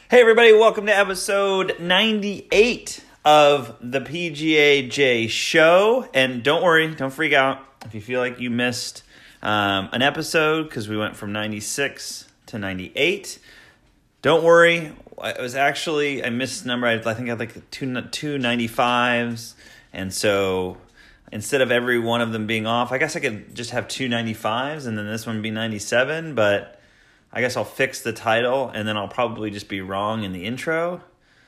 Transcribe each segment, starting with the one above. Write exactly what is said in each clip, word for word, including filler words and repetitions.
Hey everybody, welcome to episode ninety-eight of the P G A J Show. And don't worry, don't freak out if you feel like you missed um, an episode because we went from ninety-six to ninety-eight. Don't worry, it was actually, I missed the number, I, I think I had like two, two ninety-fives. And so instead of every one of them being off, I guess I could just have two ninety-fives and then this one be ninety-seven, but I guess I'll fix the title, and then I'll probably just be wrong in the intro.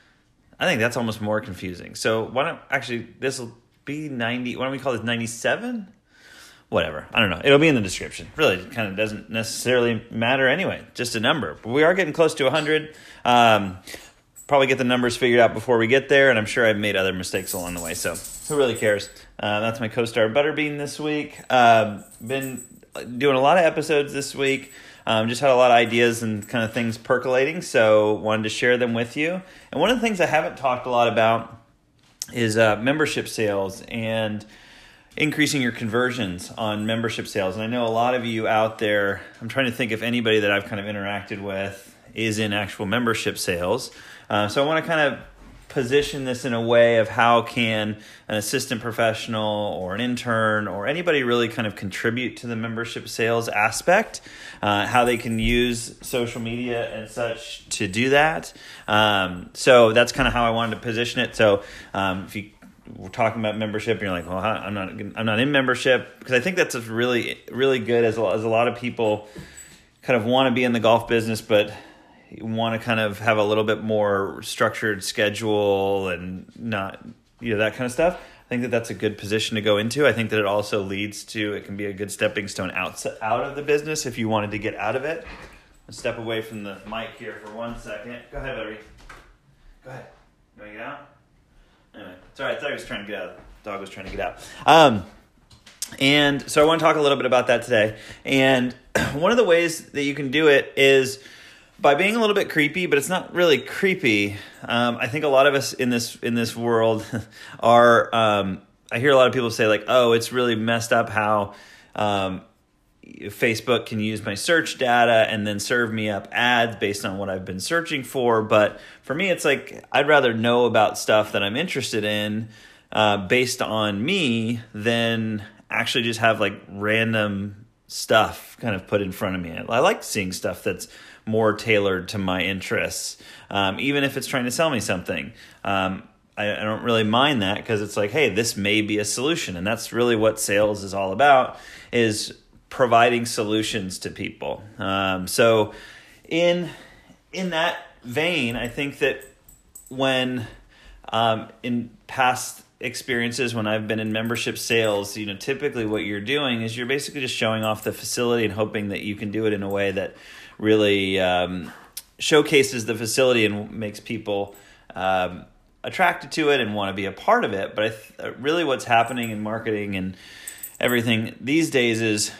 I think that's almost more confusing. So why don't, actually, this will be ninety, why don't we call this ninety-seven? Whatever, I don't know. It'll be in the description. Really, it kind of doesn't necessarily matter anyway, just a number. But we are getting close to one hundred. Um, probably get the numbers figured out before we get there, and I'm sure I've made other mistakes along the way, so who really cares? Uh, that's my co-star Butterbean this week. Um, been doing a lot of episodes this week. Um, just had a lot of ideas and kind of things percolating, so wanted to share them with you. And one of the things I haven't talked a lot about is uh, membership sales and increasing your conversions on membership sales. And I know a lot of you out there, I'm trying to think if anybody that I've kind of interacted with is in actual membership sales. Uh, so I want to kind of position this in a way of how can an assistant professional or an intern or anybody really kind of contribute to the membership sales aspect, uh, how they can use social media and such to do that. Um, so that's kind of how I wanted to position it. So um, if you we're talking about membership and you're like, well, I'm not, I'm not in membership, because I think that's a really, really good as a, as a lot of people kind of want to be in the golf business, but you want to kind of have a little bit more structured schedule and not, you know, that kind of stuff. I think that that's a good position to go into. I think that it also leads to, it can be a good stepping stone out, out of the business if you wanted to get out of it. Let's step away from the mic here for one second. Go ahead, buddy. Go ahead. You want to get out? Anyway, sorry, I thought he was trying to get out. The dog was trying to get out. Um, and so I want to talk a little bit about that today. And one of the ways that you can do it is by being a little bit creepy, but it's not really creepy. Um, I think a lot of us in this in this world are. Um, I hear a lot of people say like, "Oh, it's really messed up how um, Facebook can use my search data and then serve me up ads based on what I've been searching for." But for me, it's like I'd rather know about stuff that I'm interested in uh, based on me than actually just have like random stuff kind of put in front of me. I like seeing stuff that's more tailored to my interests, um, even if it's trying to sell me something. Um, I, I don't really mind that because it's like, hey, this may be a solution. And that's really what sales is all about, is providing solutions to people. Um, so in in that vein, I think that when um, in past experiences when I've been in membership sales, you know, typically what you're doing is you're basically just showing off the facility and hoping that you can do it in a way that really um, showcases the facility and makes people um, attracted to it and want to be a part of it. But I th- really what's happening in marketing and everything these days is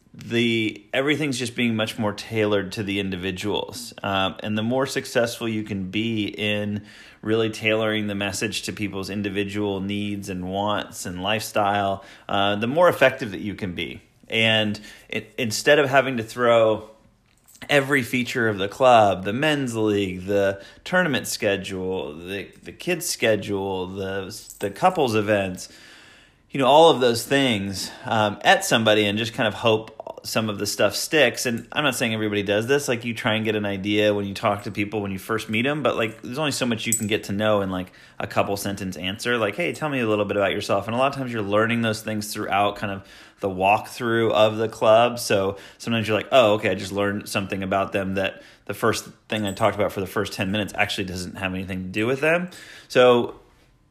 the everything's just being much more tailored to the individuals. Um, and the more successful you can be in really tailoring the message to people's individual needs and wants and lifestyle, uh, the more effective that you can be. And it, instead of having to throw every feature of the club, the men's league, the tournament schedule, the the kids schedule, the the couples events, you know, all of those things um, at somebody and just kind of hope some of the stuff sticks. And I'm not saying everybody does this. Like, you try and get an idea when you talk to people when you first meet them, but like there's only so much you can get to know in like a couple sentence answer. Like, hey, tell me a little bit about yourself. And a lot of times you're learning those things throughout kind of the walkthrough of the club. So sometimes you're like, oh, okay, I just learned something about them that the first thing I talked about for the first ten minutes actually doesn't have anything to do with them. So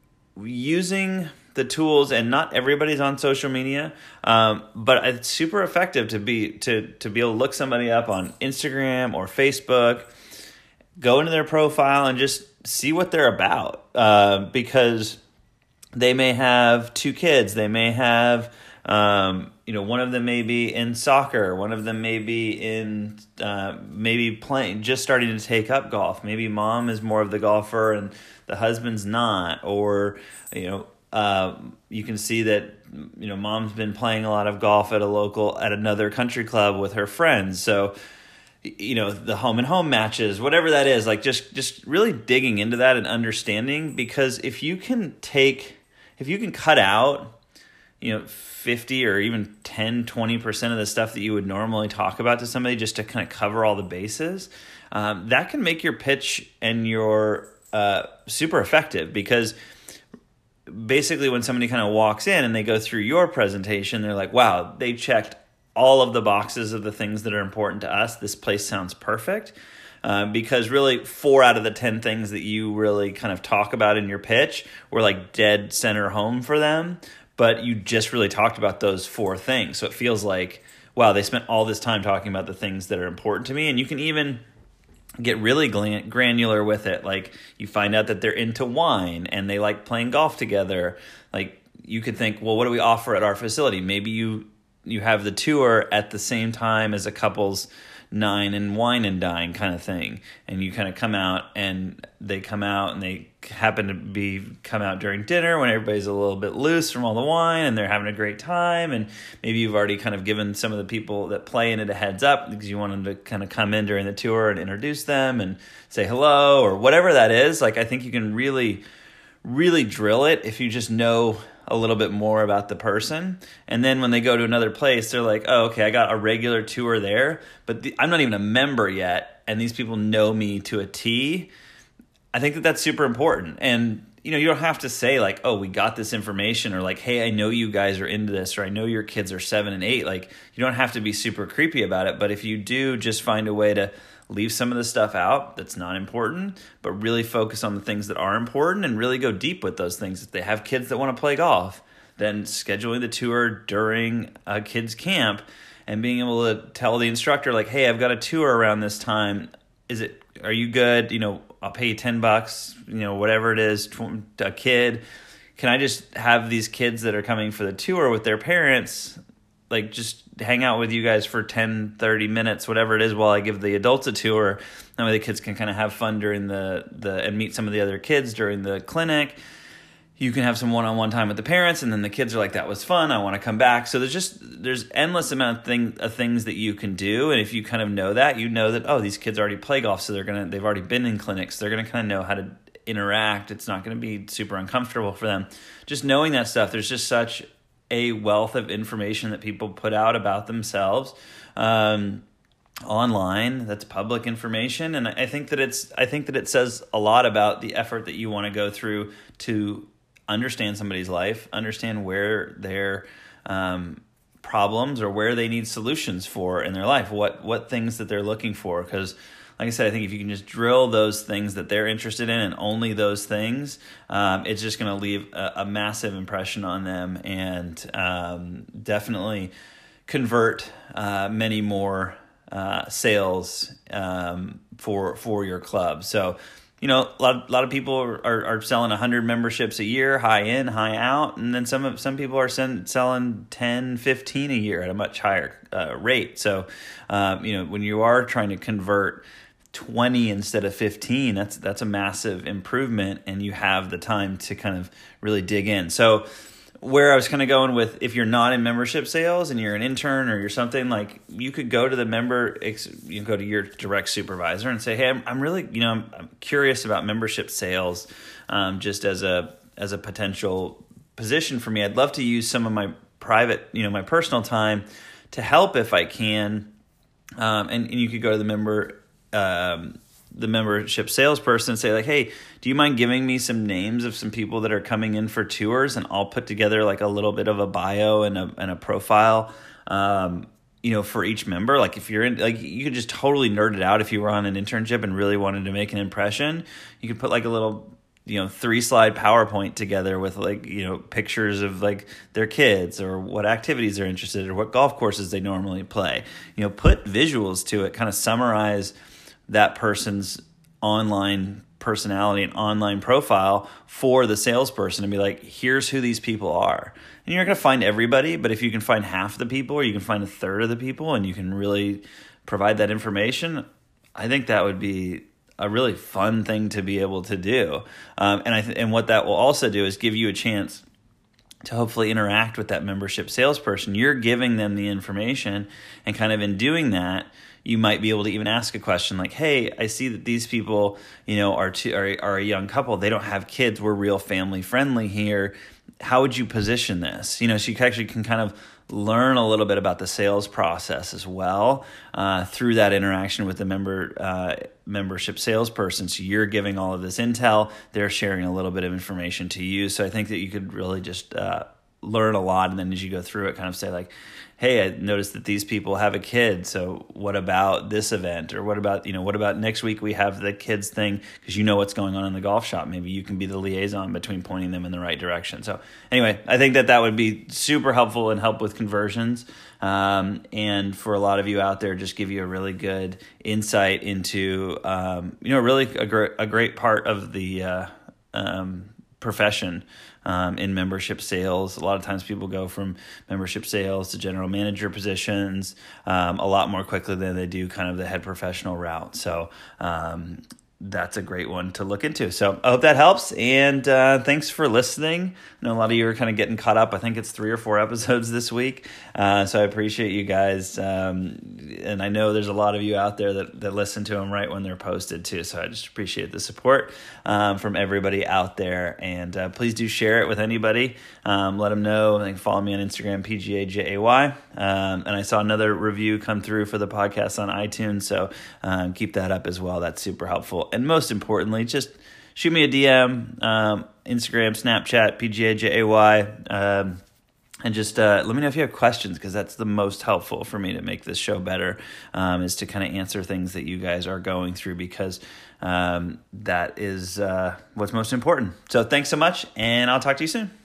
using the tools, and not everybody's on social media, um, but it's super effective to be to to be able to look somebody up on Instagram or Facebook, go into their profile and just see what they're about, uh, because they may have two kids, they may have um, you know, one of them may be in soccer, one of them may be in uh, maybe playing, just starting to take up golf. Maybe mom is more of the golfer and the husband's not, or you know. Uh, you can see that, you know, mom's been playing a lot of golf at a local, at another country club with her friends. So you know, the home and home matches, whatever that is, like just, just really digging into that and understanding, because if you can take, if you can cut out, you know, fifty or even ten, twenty percent of the stuff that you would normally talk about to somebody just to kind of cover all the bases, um, that can make your pitch and your uh, super effective. Because basically when somebody kind of walks in and they go through your presentation, they're like, wow, they checked all of the boxes of the things that are important to us. This place sounds perfect. Uh, because really four out of the ten things that you really kind of talk about in your pitch were like dead center home for them, but you just really talked about those four things. So it feels like, wow, they spent all this time talking about the things that are important to me. And you can even get really granular with it. Like you find out that they're into wine and they like playing golf together. Like you could think, well, what do we offer at our facility? Maybe you you have the tour at the same time as a couple's nine and wine and dine kind of thing. And you kind of come out and they come out and they happen to be come out during dinner when everybody's a little bit loose from all the wine and they're having a great time. And maybe you've already kind of given some of the people that play in it a heads up because you want them to kind of come in during the tour and introduce them and say hello or whatever that is. Like I think you can really, really drill it if you just know a little bit more about the person. And then when they go to another place, they're like, oh, okay, I got a regular tour there, but the, I'm not even a member yet. And these people know me to a T. I think that that's super important. And, you know, you don't have to say like, oh, we got this information, or like, hey, I know you guys are into this, or I know your kids are seven and eight. Like, you don't have to be super creepy about it. But if you do, just find a way to leave some of the stuff out that's not important, but really focus on the things that are important and really go deep with those things. If they have kids that want to play golf, then scheduling the tour during a kid's camp and being able to tell the instructor like, hey, I've got a tour around this time. Is it, are you good? You know, I'll pay you ten bucks, you know, whatever it is, a kid. Can I just have these kids that are coming for the tour with their parents, like just hang out with you guys for ten, thirty minutes, whatever it is, while I give the adults a tour. That way the kids can kind of have fun during the, the and meet some of the other kids during the clinic. You can have some one-on-one time with the parents, and then the kids are like, that was fun, I want to come back. So there's just, there's endless amount of, thing, of things that you can do. And if you kind of know that, you know that, oh, these kids already play golf, so they're going to, they've already been in clinics. They're going to kind of know how to interact. It's not going to be super uncomfortable for them. Just knowing that stuff, there's just such a wealth of information that people put out about themselves um, online. That's public information, and I think that it's. I think that it says a lot about the effort that you want to go through to understand somebody's life, understand where their um, problems or where they need solutions for in their life. What what things that they're looking for, because like I said, I think if you can just drill those things that they're interested in and only those things, um, it's just going to leave a, a massive impression on them and um, definitely convert uh, many more uh, sales um, for for your club. So, you know, a lot, a lot of people are, are selling one hundred memberships a year, high in, high out, and then some some people are send, selling ten, fifteen a year at a much higher uh, rate. So, um, you know, when you are trying to convert twenty instead of fifteen, that's that's a massive improvement, and you have the time to kind of really dig in. So where I was kind of going with, if you're not in membership sales and you're an intern or you're something, like you could go to the member, you go to your direct supervisor and say, hey, I'm, I'm really, you know, I'm, I'm curious about membership sales um, just as a as a potential position for me. I'd love to use some of my private, you know, my personal time to help if I can. Um, and, and you could go to the member Um, the membership salesperson and say like, hey, do you mind giving me some names of some people that are coming in for tours, and I'll put together like a little bit of a bio and a and a profile, um, you know, for each member. Like if you're in, like you could just totally nerd it out if you were on an internship and really wanted to make an impression. You could put like a little, you know, three slide PowerPoint together with like, you know, pictures of like their kids or what activities they're interested in or what golf courses they normally play. You know, put visuals to it, kind of summarize that person's online personality and online profile for the salesperson and be like, here's who these people are. And you're not going to find everybody, but if you can find half the people or you can find a third of the people and you can really provide that information, I think that would be a really fun thing to be able to do. Um, and I th- and what that will also do is give you a chance to hopefully interact with that membership salesperson. You're giving them the information, and kind of in doing that, you might be able to even ask a question like, hey, I see that these people, you know, are, two, are, are a young couple. They don't have kids. We're real family friendly here. How would you position this? You know, so you actually can kind of learn a little bit about the sales process as well uh, through that interaction with the member uh, membership salesperson. So you're giving all of this intel, they're sharing a little bit of information to you. So I think that you could really just uh, learn a lot, and then as you go through it, kind of say like, hey, I noticed that these people have a kid, so what about this event? Or what about, you know, what about next week we have the kids thing, because you know what's going on in the golf shop. Maybe you can be the liaison between pointing them in the right direction. So anyway, I think that that would be super helpful and help with conversions. Um, and for a lot of you out there, just give you a really good insight into, um, you know, really a, gr- a great part of the uh, um, profession. Um, in membership sales, a lot of times people go from membership sales to general manager positions um, a lot more quickly than they do kind of the head professional route. So um, that's a great one to look into. So I hope that helps, and uh, thanks for listening. I know a lot of you are kind of getting caught up. I think it's three or four episodes this week, uh, so I appreciate you guys, um, and I know there's a lot of you out there that, that listen to them right when they're posted too, so I just appreciate the support um, from everybody out there, and uh, please do share it with anybody. Um, let them know. They can follow me on Instagram, P G A J A Y, um, and I saw another review come through for the podcast on iTunes, so um, keep that up as well. That's super helpful. And most importantly, just shoot me a D M, um, Instagram, Snapchat, P G A J A Y, um, and just uh, let me know if you have questions, because that's the most helpful for me to make this show better, um, is to kind of answer things that you guys are going through, because um, that is uh, what's most important. So thanks so much, and I'll talk to you soon.